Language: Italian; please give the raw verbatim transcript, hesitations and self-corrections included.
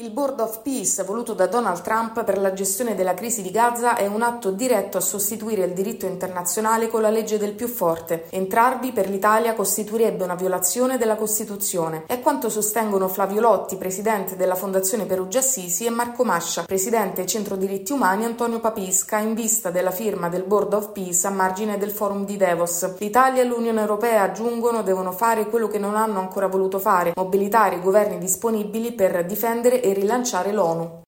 Il Board of Peace, voluto da Donald Trump per la gestione della crisi di Gaza, è un atto diretto a sostituire il diritto internazionale con la legge del più forte. Entrarvi per l'Italia costituirebbe una violazione della Costituzione. È quanto sostengono Flavio Lotti, presidente della Fondazione Perugia Assisi, e Marco Mascia, presidente Centro Diritti Umani Antonio Papisca, in vista della firma del Board of Peace a margine del forum di Davos. L'Italia e l'Unione Europea, aggiungono, devono fare quello che non hanno ancora voluto fare: mobilitare i governi disponibili per difendere e rilanciare l'ONU.